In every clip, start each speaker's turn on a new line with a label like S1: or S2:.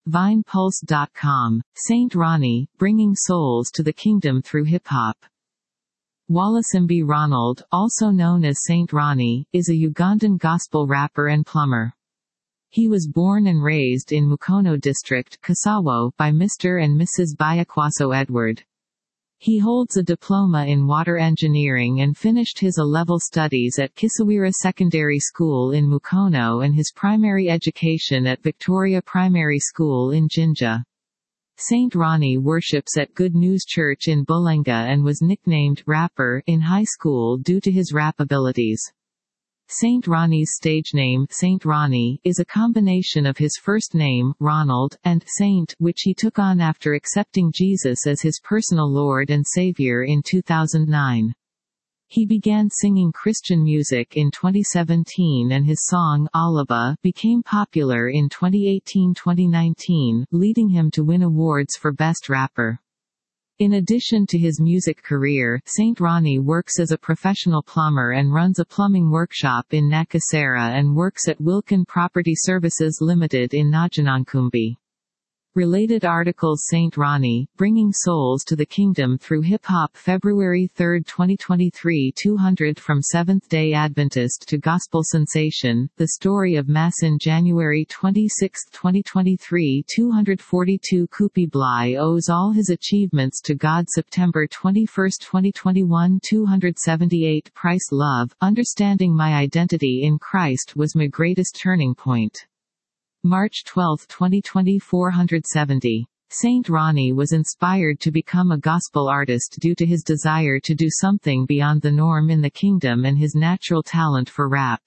S1: VinePulse.com. Saint Ronnie, bringing souls to the kingdom through hip-hop. Wallace Ronald, also known as Saint Ronnie, is a Ugandan gospel rapper and plumber. He was born and raised in Mukono District, Kasawo, by Mr. and Mrs. Byakwaso Edward. He holds a diploma in water engineering and finished his A-level studies at Kisawira Secondary School in Mukono and his primary education at Victoria Primary School in Jinja. Saint Ronnie worships at Good News Church in Bulenga and was nicknamed Rapper in high school due to his rap abilities. Saint Ronnie's stage name, Saint Ronnie, is a combination of his first name, Ronald, and Saint, which he took on after accepting Jesus as his personal Lord and Savior in 2009. He began singing Christian music in 2017 and his song, Alaba, became popular in 2018-2019, leading him to win awards for Best Rapper. In addition to his music career, Saint Ronnie works as a professional plumber and runs a plumbing workshop in Nakasera and works at Wilkin Property Services Limited in Najanankumbi. Related articles: Saint Ronnie, bringing souls to the kingdom through hip-hop. February 3, 2023. 200 from Seventh-day Adventist to gospel sensation, the story of Masson. January 26, 2023. 242 Kupi Bly owes all his achievements to God. September 21, 2021. 278 Price Love, understanding my identity in Christ was my greatest turning point. March 12, 2020. 470. Saint Ronnie was inspired to become a gospel artist due to his desire to do something beyond the norm in the kingdom and his natural talent for rap.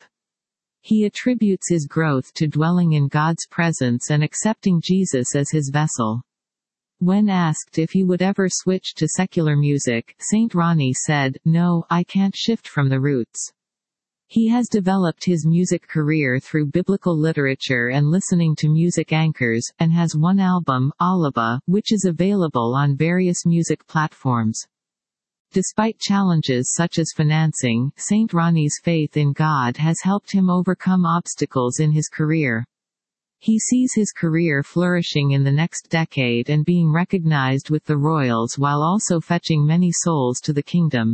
S1: He attributes his growth to dwelling in God's presence and accepting Jesus as his vessel. When asked if he would ever switch to secular music, Saint Ronnie said, "No, I can't shift from the roots." He has developed his music career through biblical literature and listening to music anchors, and has one album, Alaba, which is available on various music platforms. Despite challenges such as financing, Saint Ronnie's faith in God has helped him overcome obstacles in his career. He sees his career flourishing in the next decade and being recognized with the Royals while also fetching many souls to the kingdom.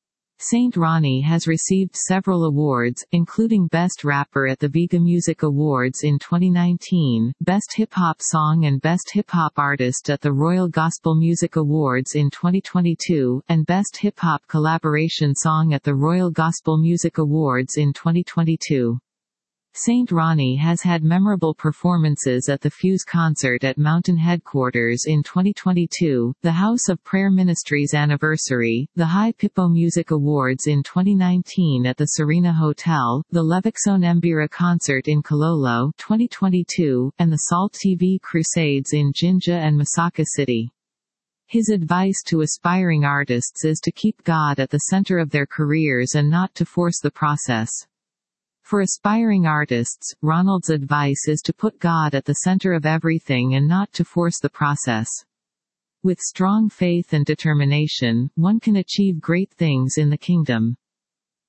S1: Saint Ronnie has received several awards, including Best Rapper at the Vega Music Awards in 2019, Best Hip-Hop Song and Best Hip-Hop Artist at the Royal Gospel Music Awards in 2022, and Best Hip-Hop Collaboration Song at the Royal Gospel Music Awards in 2022. Saint Ronnie has had memorable performances at the Fuse concert at Mountain Headquarters in 2022, the House of Prayer Ministries anniversary, the High Pippo Music Awards in 2019 at the Serena Hotel, the Levixone Mbira concert in Kololo 2022, and the Salt TV Crusades in Jinja and Masaka City. His advice to aspiring artists is to keep God at the center of their careers and not to force the process. For aspiring artists, Ronald's advice is to put God at the center of everything and not to force the process. With strong faith and determination, one can achieve great things in the kingdom.